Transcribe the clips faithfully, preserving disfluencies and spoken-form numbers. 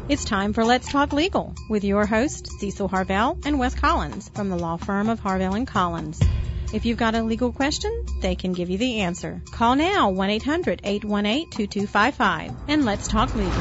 It's time for Let's Talk Legal with your hosts, Cecil Harvell and Wes Collins from the law firm of Harvell and Collins. If you've got a legal question, they can give you the answer. Call now, one eight hundred, eight one eight, two two five five, and Let's Talk Legal.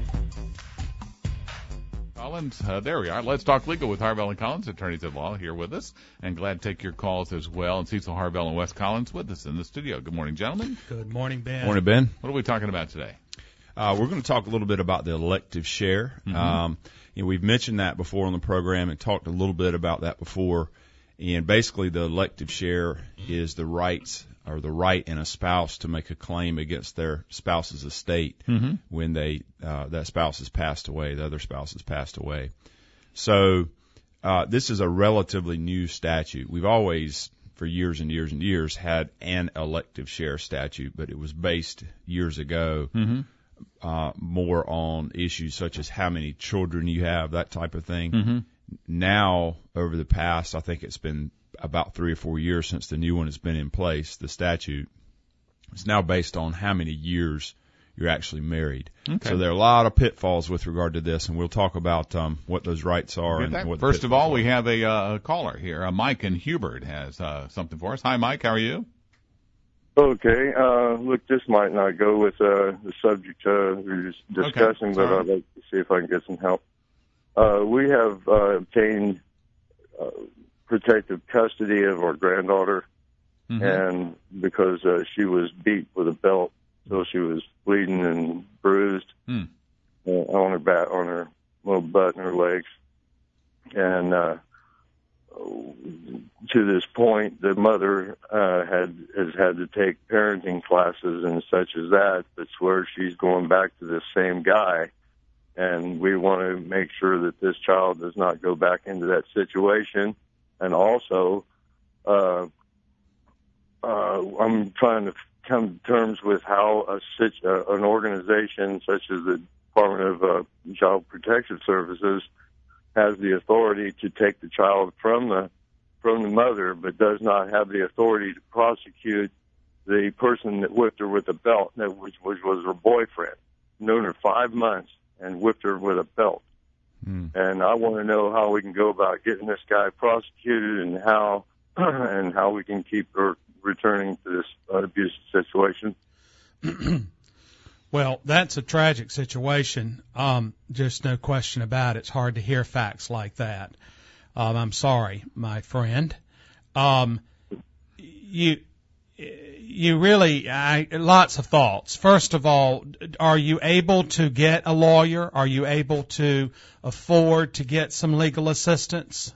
Collins, uh, there we are. Let's Talk Legal with Harvell and Collins, attorneys at law, here with us. And glad to take your calls as well. And Cecil Harvell and Wes Collins with us in the studio. Good morning, gentlemen. Good morning, Ben. Morning, Ben. What are we talking about today? Uh, we're going to talk a little bit about the elective share. Mm-hmm. Um, you know, we've mentioned that before on the program and talked a little bit about that before. And basically, the elective share is the rights or the right in a spouse to make a claim against their spouse's estate mm-hmm. when they uh, that spouse has passed away, the other spouse has passed away. So uh, this is a relatively new statute. We've always, for years and years and years, had an elective share statute, but it was based years ago. Mm-hmm. Uh, more on issues such as how many children you have, that type of thing. Mm-hmm. Now, over the past, I think it's been about three or four years since the new one has been in place, the statute is now based on how many years you're actually married. Okay. So there are a lot of pitfalls with regard to this, and we'll talk about um, what those rights are. And what First of all, are. we have a uh, caller here. Uh, Mike in Hubert has uh, something for us. Hi, Mike. How are you? Okay. Uh, look, this might not go with uh, the subject uh, we were discussing, Okay. but Sorry. I'd like to see if I can get some help. Uh, we have uh, obtained uh, protective custody of our granddaughter, Mm-hmm. and because uh, she was beat with a belt, so she was bleeding and bruised Mm. uh, on her back, on her little butt and her legs, and uh, to this point, the mother uh, had has had to take parenting classes and such as that. But swears she's going back to this same guy, and we want to make sure that this child does not go back into that situation. And also, uh, uh, I'm trying to come to terms with how a situ- uh, an organization such as the Department of uh, Child Protective Services has the authority to take the child from the from the mother, but does not have the authority to prosecute the person that whipped her with a belt, which, which was her boyfriend. Known her five months and whipped her with a belt. Hmm. And I want to know how we can go about getting this guy prosecuted and how and how we can keep her returning to this uh, abusive situation. Well, that's a tragic situation. Um, just no question about it. It's hard to hear facts like that. Um, I'm sorry, my friend. Um, you, you really, I, lots of thoughts. First of all, are you able to get a lawyer? Are you able to afford to get some legal assistance?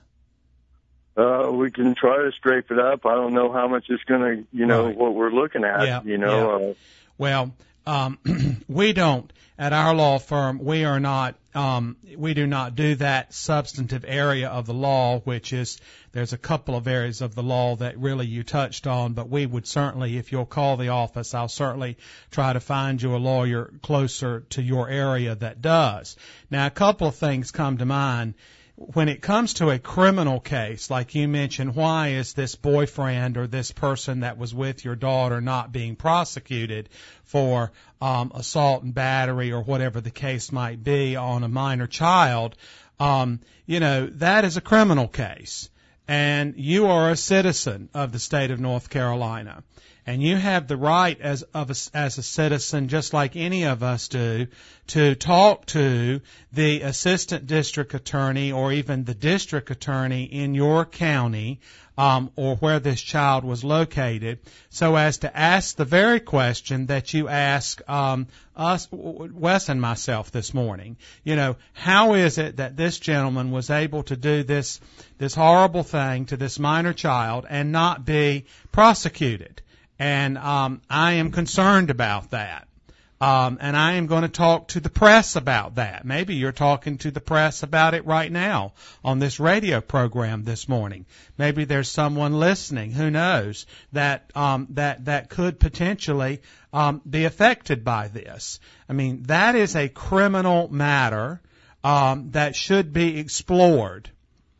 Uh, we can try to scrape it up. I don't know how much it's going to, you know, Right. what we're looking at, Yeah, you know. yeah. Uh, Well, um, we don't, at our law firm, we are not, um, we do not do that substantive area of the law, which is, there's a couple of areas of the law that really you touched on, but we would certainly, if you'll call the office, I'll certainly try to find you a lawyer closer to your area that does. Now, a couple of things come to mind. When it comes to a criminal case, like you mentioned, why is this boyfriend or this person that was with your daughter not being prosecuted for um, assault and battery or whatever the case might be on a minor child? Um, you know, that is a criminal case. And you are a citizen of the state of North Carolina. And you have the right as of a, as a citizen, just like any of us do, to talk to the assistant district attorney or even the district attorney in your county um, or where this child was located, so as to ask the very question that you ask um, us, Wes and myself this morning. You know, how is it that this gentleman was able to do this this horrible thing to this minor child and not be prosecuted? And um, I am concerned about that. Um, and I am going to talk to the press about that. Maybe you're talking to the press about it right now on this radio program this morning. Maybe there's someone listening, who knows, that um, that that could potentially um, be affected by this. I mean, that is a criminal matter um, that should be explored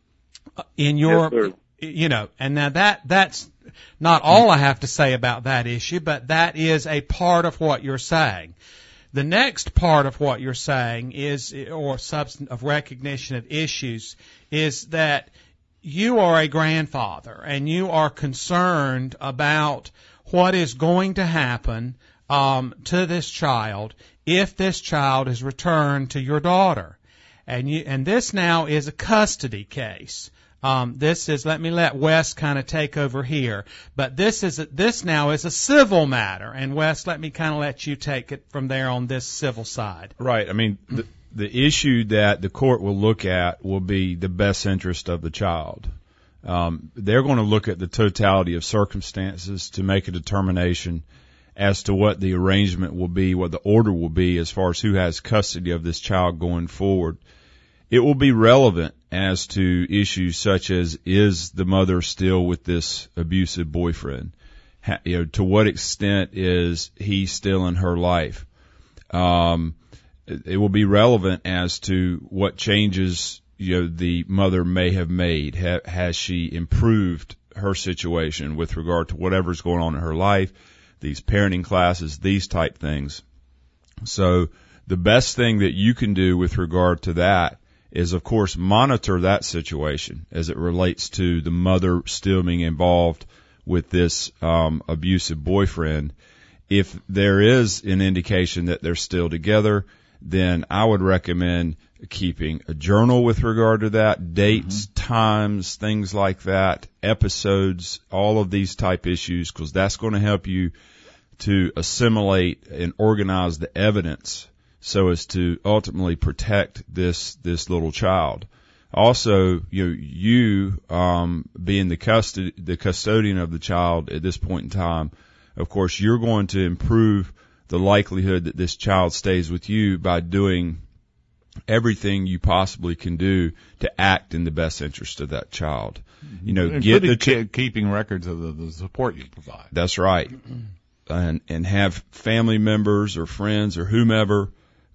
in your, Yes, sir. you know, and now that that's not all I have to say about that issue, but that is a part of what you're saying. The next part of what you're saying is, or substance of recognition of issues, is that you are a grandfather and you are concerned about what is going to happen um, to this child if this child is returned to your daughter. And you, and this now is a custody case. Um, this is, let me let Wes kind of take over here, but this is, a, this now is a civil matter. And Wes, let me kind of let you take it from there on this civil side. Right. I mean, the, the issue that the court will look at will be the best interest of the child. Um, they're going to look at the totality of circumstances to make a determination as to what the arrangement will be, what the order will be as far as who has custody of this child going forward. It will be relevant as to issues such as, is the mother still with this abusive boyfriend? Ha, you know, to what extent is he still in her life? Um, it will be relevant as to what changes, you know, the mother may have made. Ha, has she improved her situation with regard to whatever's going on in her life, these parenting classes, these type things? So the best thing that you can do with regard to that is, of course, monitor that situation as it relates to the mother still being involved with this um, abusive boyfriend. If there is an indication that they're still together, then I would recommend keeping a journal with regard to that, dates, mm-hmm. times, things like that, episodes, all of these type issues, because that's going to help you to assimilate and organize the evidence so as to ultimately protect this this little child. Also, you know, you um, being the custody the custodian of the child at this point in time, of course, you're going to improve the likelihood that this child stays with you by doing everything you possibly can do to act in the best interest of that child. You know, including get the ch- keeping records of the, the support you provide. That's right, and and have family members or friends or whomever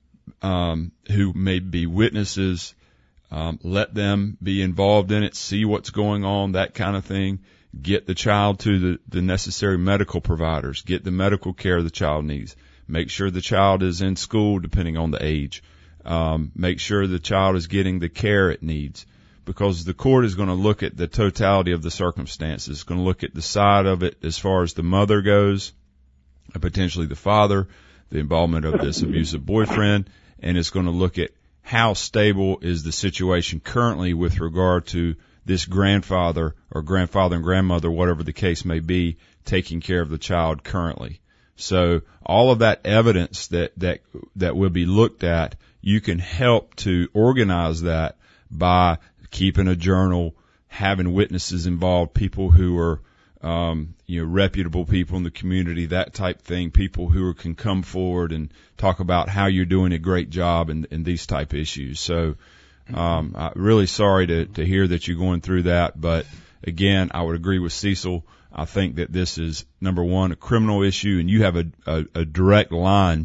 um, who may be witnesses. Um, let them be involved in it, see what's going on, that kind of thing. Get the child to the, the necessary medical providers. Get the medical care the child needs. Make sure the child is in school, depending on the age. Um, make sure the child is getting the care it needs, because the court is going to look at the totality of the circumstances. It's going to look at the side of it as far as the mother goes, and potentially the father, the involvement of this abusive boyfriend, and it's going to look at how stable is the situation currently with regard to this grandfather or grandfather and grandmother, whatever the case may be, taking care of the child currently. So all of that evidence that, that, that will be looked at, you can help to organize that by keeping a journal, having witnesses involved, people who are, um, you know, reputable people in the community, that type thing, people who can come forward and talk about how you're doing a great job in, in these type issues. So, um, I'm really sorry to, to hear that you're going through that, but again, I would agree with Cecil. I think that this is, number one, a criminal issue, and you have a, a, a direct line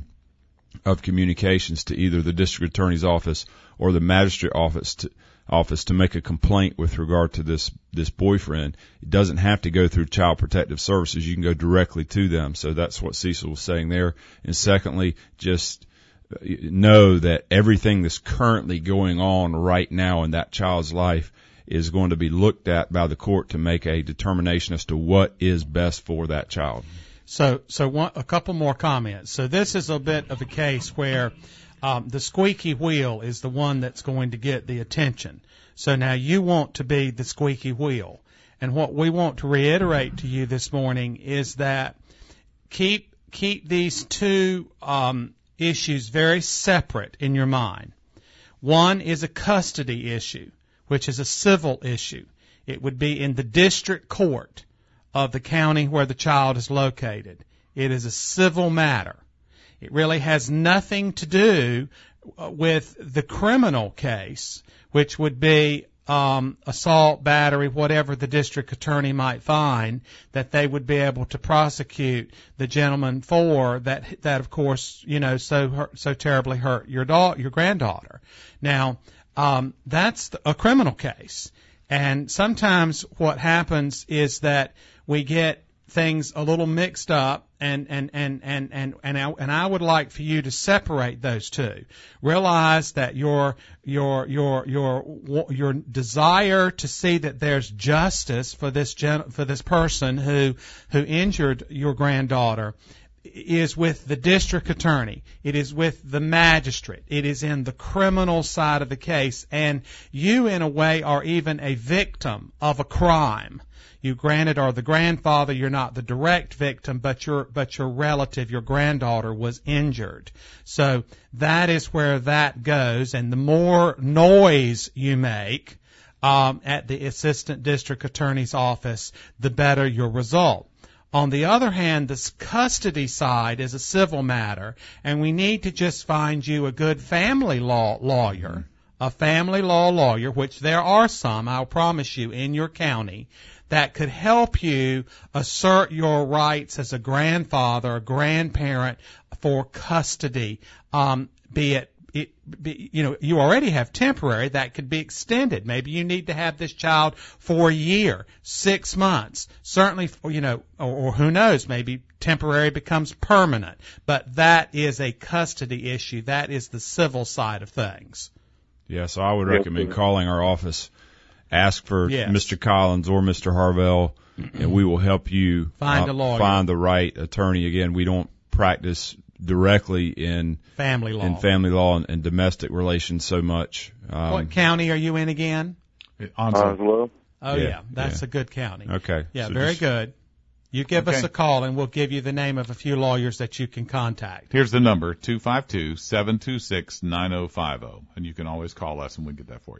of communications to either the district attorney's office or the magistrate office to, office to make a complaint with regard to this, this boyfriend. It doesn't have to go through Child Protective Services. You can go directly to them. So that's what Cecil was saying there. And secondly, just know that everything that's currently going on right now in that child's life is going to be looked at by the court to make a determination as to what is best for that child. So, so one, a couple more comments. So this is a bit of a case where um, the squeaky wheel is the one that's going to get the attention. So now you want to be the squeaky wheel. And what we want to reiterate to you this morning is that keep keep these two um, issues very separate in your mind. One is a custody issue, which is a civil issue. It would be in the district court of the county where the child is located. It is a civil matter. It really has nothing to do with the criminal case, which would be um, assault, battery, whatever the district attorney might find that they would be able to prosecute the gentleman for. That, that of course, you know, so hurt, so terribly hurt your daughter, your granddaughter. Now, um, that's a criminal case, and sometimes what happens is that we get things a little mixed up, and and and and and and I, and I would like for you to separate those two. Realize that your your your your your desire to see that there's justice for this gen, for this person who who injured your granddaughter is with the district attorney. It is with the magistrate. It is in the criminal side of the case, and you, in a way, are even a victim of a crime. You, granted, are the grandfather. You're not the direct victim, but your but your relative, your granddaughter, was injured. So that is where that goes. And the more noise you make um, at the assistant district attorney's office, the better your result. On the other hand, this custody side is a civil matter, and we need to just find you a good family law lawyer, a family law lawyer, which there are some, I'll promise you, in your county, that could help you assert your rights as a grandfather, a grandparent for custody, um, be it It, be, you know, you already have temporary that could be extended. Maybe you need to have this child for a year, six months, certainly, you know, or, or who knows, maybe temporary becomes permanent. But that is a custody issue. That is the civil side of things. Yeah, so I would recommend calling our office, ask for Yes. Mister Collins or Mister Harvell, and we will help you Find uh, a lawyer. find the right attorney. Again, we don't practice directly in Family law. in family law and, and domestic relations so much. Um, What county are you in again? Onslow. Oslo. Oh, Yeah, yeah, that's yeah. a good county. Okay. Yeah, so very just- good. You give us Okay. a call, and we'll give you the name of a few lawyers that you can contact. Here's the number, two five two, seven two six, nine oh five oh. And you can always call us and we'll get that for you.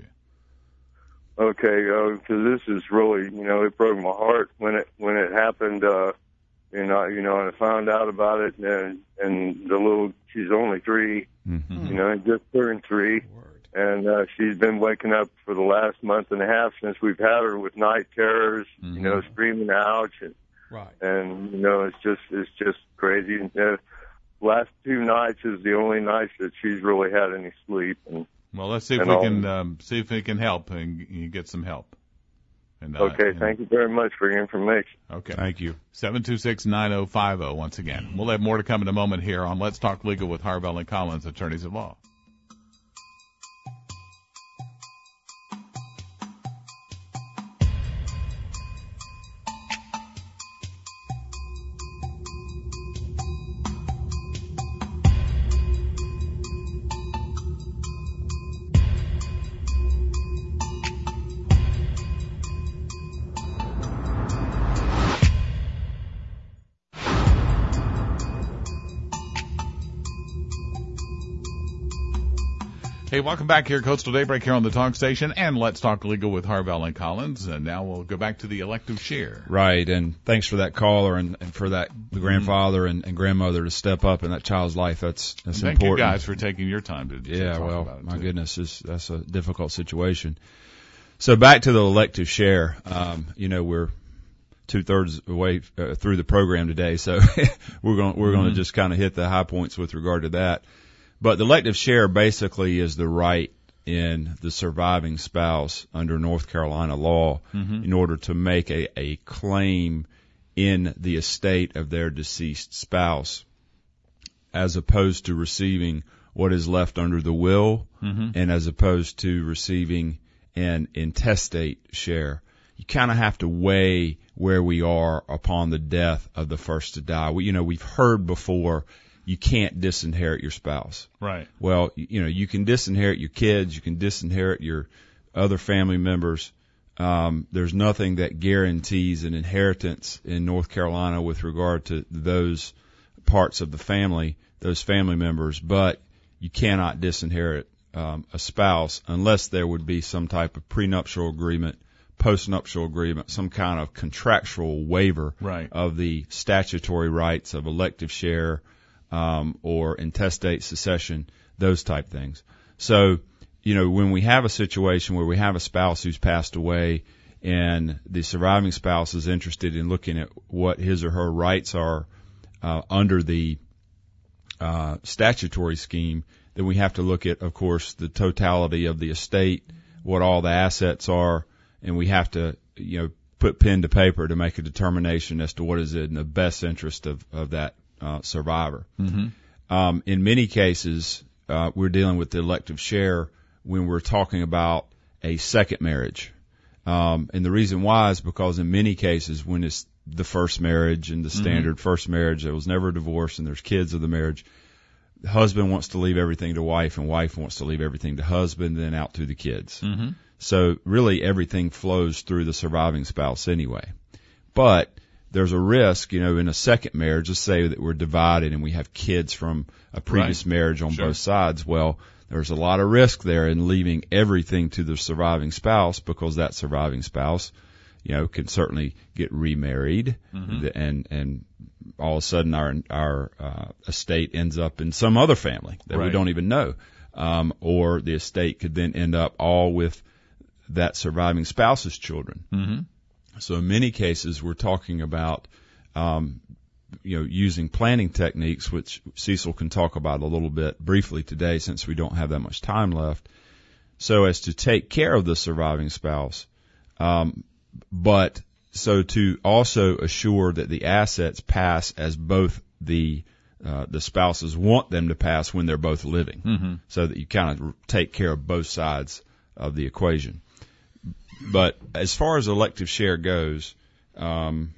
Okay, because this is really, you know, it broke my heart when it when it happened. Uh, you know, you know, and I found out about it, and and the little, she's only three, Mhm. you know, just turned three, Word. and uh, she's been waking up for the last month and a half since we've had her with night terrors, Mhm. you know, screaming ouch, and Right. and you know, it's just it's just crazy. And uh, last two nights is the only nights that she's really had any sleep, and Well, let's see if And we I'll- can um, see if we can help and you get some help. And, uh, okay, and- thank you very much for your information. Okay. Thank you. seven two six, nine oh five oh once again. We'll have more to come in a moment here on Let's Talk Legal with Harvell and Collins, attorneys at law. Hey, welcome back here, Coastal Daybreak here on the Talk Station, and Let's Talk Legal with Harvell and Collins. And now we'll go back to the elective share. Right, and thanks for that caller and, and for that the grandfather and, and grandmother to step up in that child's life. That's that's Thank important. you guys for taking your time to, to Yeah, talk well, about it. my too. goodness, is that's a difficult situation. So back to the elective share. Um, you know, we're two thirds away uh, through the program today, so we're going we're going to just kind of hit the high points with regard to that. But the elective share basically is the right in the surviving spouse under North Carolina law Mhm. in order to make a, a claim in the estate of their deceased spouse, as opposed to receiving what is left under the will, Mhm. and as opposed to receiving an intestate share. You kind of have to weigh where we are upon the death of the first to die. We, you know, we've heard before you can't disinherit your spouse. Right. Well, you, you know, you can disinherit your kids, you can disinherit your other family members. Um, there's nothing that guarantees an inheritance in North Carolina with regard to those parts of the family, those family members, but you cannot disinherit um, a spouse unless there would be some type of prenuptial agreement, postnuptial agreement, some kind of contractual waiver Right. of the statutory rights of elective share, um, or intestate succession, those type things. So, you know, when we have a situation where we have a spouse who's passed away and the surviving spouse is interested in looking at what his or her rights are uh, under the uh, statutory scheme, then we have to look at, of course, the totality of the estate, what all the assets are, and we have to, you know, put pen to paper to make a determination as to what is in the best interest of, of that uh, survivor. Mm-hmm. Um, in many cases, uh, we're dealing with the elective share when we're talking about a second marriage. Um, and the reason why is because in many cases, when it's the first marriage and the standard mm-hmm. first marriage, there was never a divorce and there's kids of the marriage, the husband wants to leave everything to wife and wife wants to leave everything to husband, then out through the kids. Mm-hmm. So really everything flows through the surviving spouse anyway. But there's a risk, you know, in a second marriage, let's say that we're divided and we have kids from a previous right. marriage on sure. both sides. Well, there's a lot of risk there in leaving everything to the surviving spouse, because that surviving spouse, you know, can certainly get remarried mm-hmm. and, and all of a sudden our, our, uh, estate ends up in some other family that right. we don't even know. Um, or the estate could then end up all with that surviving spouse's children. Mm-hmm. So in many cases, we're talking about, um, you know, using planning techniques, which Cecil can talk about a little bit briefly today since we don't have that much time left, so as to take care of the surviving spouse, um, but so to also assure that the assets pass as both the uh, the spouses want them to pass when they're both living, mm-hmm. so that you kind of take care of both sides of the equation. But as far as elective share goes, um,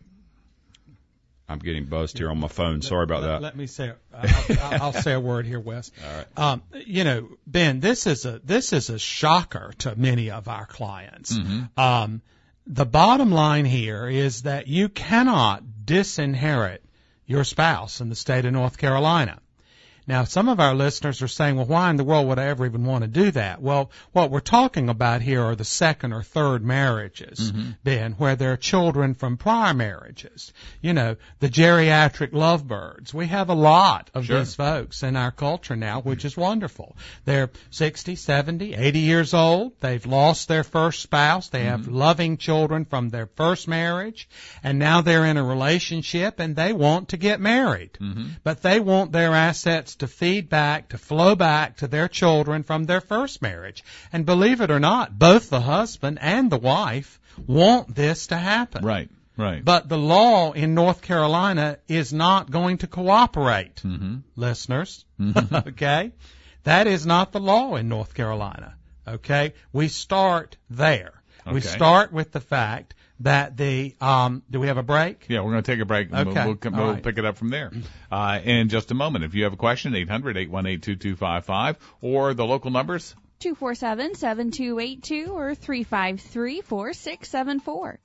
I'm getting buzzed here on my phone. Sorry about let, that. Let me say, I'll, I'll say a word here, Wes. All right. Um, you know, Ben, this is a this is a shocker to many of our clients. Mm-hmm. Um, the bottom line here is that you cannot disinherit your spouse in the state of North Carolina. Now, some of our listeners are saying, well, why in the world would I ever even want to do that? Well, what we're talking about here are the second or third marriages, mm-hmm. Ben, where there are children from prior marriages. You know, the geriatric lovebirds. We have a lot of sure. these folks in our culture now, which is wonderful. They're sixty, seventy, eighty years old. They've lost their first spouse. They have mm-hmm. loving children from their first marriage, and now they're in a relationship and they want to get married. Mm-hmm. But they want their assets to feed back, to flow back to their children from their first marriage. And believe it or not, both the husband and the wife want this to happen. Right, right. But the law in North Carolina is not going to cooperate, mm-hmm. listeners. Mm-hmm. Okay? That is not the law in North Carolina. Okay? We start there. Okay. We start with the fact that the, um, do we have a break? Yeah, we're going to take a break. And Okay. We'll, we'll, we'll right. pick it up from there uh, in just a moment. If you have a question, eight hundred, eight one eight, two two five five, or the local numbers. two four seven, seven two eight two or three five three, four six seven four.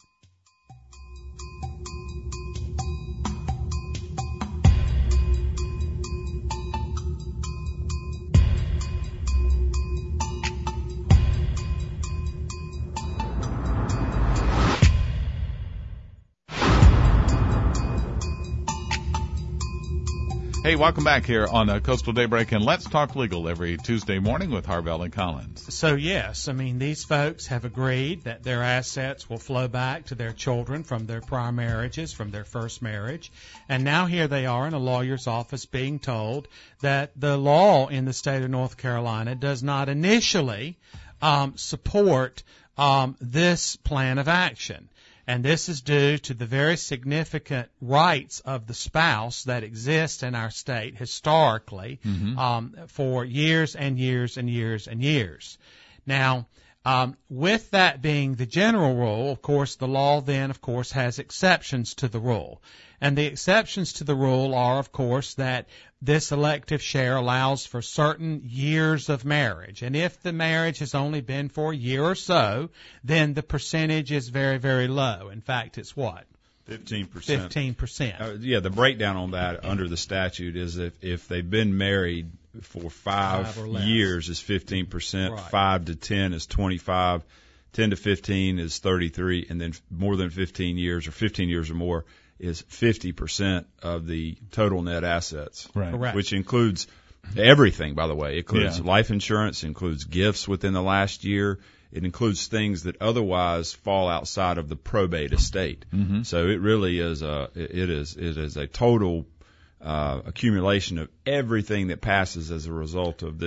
Hey, welcome back here on uh, Coastal Daybreak and Let's Talk Legal every Tuesday morning with Harvell and Collins. So, yes, I mean, these folks have agreed that their assets will flow back to their children from their prior marriages, from their first marriage. And now here they are in a lawyer's office being told that the law in the state of North Carolina does not initially um, support um, this plan of action. And this is due to the very significant rights of the spouse that exist in our state historically mm-hmm. um, for years and years and years and years. Now, um, with that being the general rule, of course, the law then, of course, has exceptions to the rule. And the exceptions to the rule are, of course, that this elective share allows for certain years of marriage. And if the marriage has only been for a year or so, then the percentage is very, very low. In fact, it's what? Fifteen percent. Fifteen percent. Uh, yeah, the breakdown on that under the statute is if if they've been married for five, Five or less. years is fifteen percent, Right. five to ten is twenty-five, ten to fifteen is thirty-three, and then more than fifteen years or fifteen years or more is fifty percent of the total net assets. Right. Correct. Which includes everything, by the way. It includes Yeah. life insurance, includes gifts within the last year. It includes things that otherwise fall outside of the probate estate. Mm-hmm. So it really is a, it is, it is a total, uh, accumulation of everything that passes as a result of this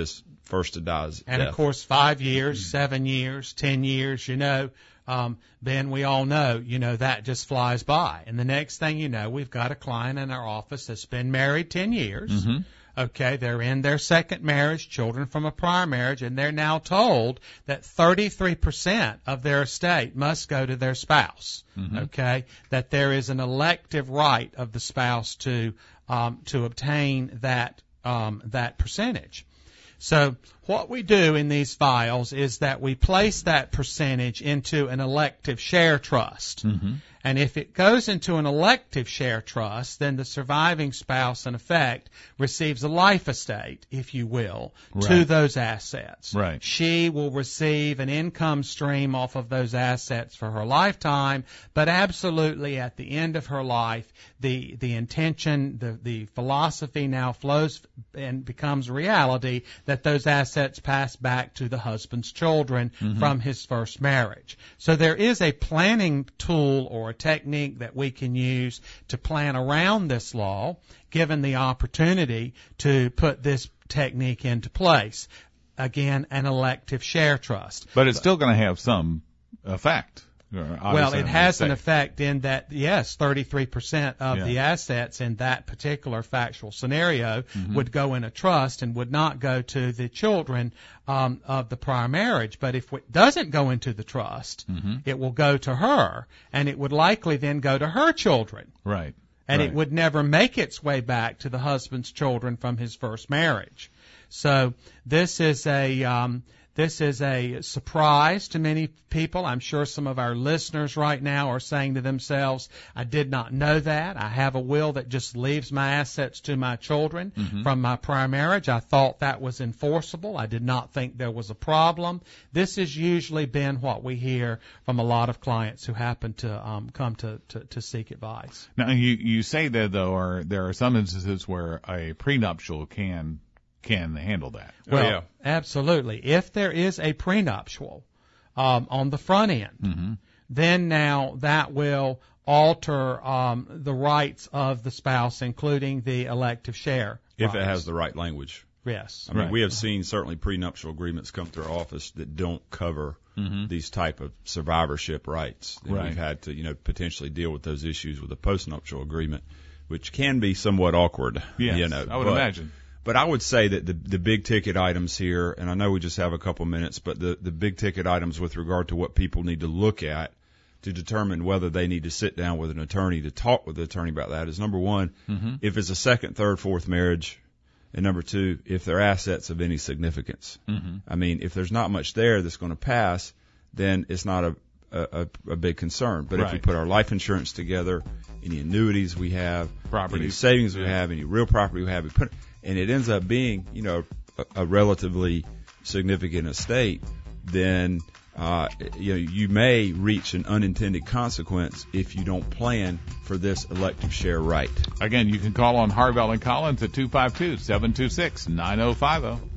first to die is And death. of course, five years, seven years, ten years, you know, um, Ben, we all know, you know, that just flies by. And the next thing you know, we've got a client in our office that's been married ten years. Mm-hmm. Okay, they're in their second marriage, children from a prior marriage, and they're now told that thirty-three percent of their estate must go to their spouse. Mm-hmm. Okay, that there is an elective right of the spouse to um, to obtain that um, that percentage. So what we do in these files is that we place that percentage into an elective share trust. Mm-hmm. And if it goes into an elective share trust, then the surviving spouse, in effect, receives a life estate, if you will, to Right. those assets. Right. She will receive an income stream off of those assets for her lifetime, but absolutely at the end of her life, the, the intention, the, the philosophy now flows and becomes reality that those assets pass back to the husband's children Mm-hmm. from his first marriage. So there is a planning tool or a technique that we can use to plan around this law, given the opportunity to put this technique into place. Again, an elective share trust. But it's still going to have some effect. Well, it has an effect in that, yes, thirty-three percent of Yeah. the assets in that particular factual scenario Mm-hmm. would go in a trust and would not go to the children um, of the prior marriage. But if it doesn't go into the trust, Mm-hmm. it will go to her, and it would likely then go to her children. Right. And right. it would never make its way back to the husband's children from his first marriage. So this is a um, this is a surprise to many people. I'm sure some of our listeners right now are saying to themselves, I did not know that. I have a will that just leaves my assets to my children Mm-hmm. from my prior marriage. I thought that was enforceable. I did not think there was a problem. This has usually been what we hear from a lot of clients who happen to um, come to, to, to seek advice. Now, you, you say that, though, are, there are some instances where a prenuptial can can handle that. Well, yeah. absolutely. If there is a prenuptial um, on the front end, Mm-hmm. then now that will alter um, the rights of the spouse, including the elective share. If it rights. has the right language. Yes. I mean, Right. we have seen certainly prenuptial agreements come through our office that don't cover Mm-hmm. these type of survivorship rights. And Right. we've had to, you know, potentially deal with those issues with a postnuptial agreement, which can be somewhat awkward. Yes, you know, I would but, imagine. But I would say that the the big ticket items here, and I know we just have a couple minutes, but the the big ticket items with regard to what people need to look at to determine whether they need to sit down with an attorney to talk with the attorney about that is, number one, Mm-hmm. if it's a second, third, fourth marriage, and number two, if their assets of any significance. Mm-hmm. I mean, if there's not much there that's going to pass, then it's not a a, a big concern. But if we Right. put our life insurance together, any annuities we have, Properties. any savings we Yeah. have, any real property we have, we put, and it ends up being, you know, a, a relatively significant estate, then uh, you know, you may reach an unintended consequence if you don't plan for this elective share right. Again, you can call on Harvell and Collins at two five two, seven two six, nine oh five oh.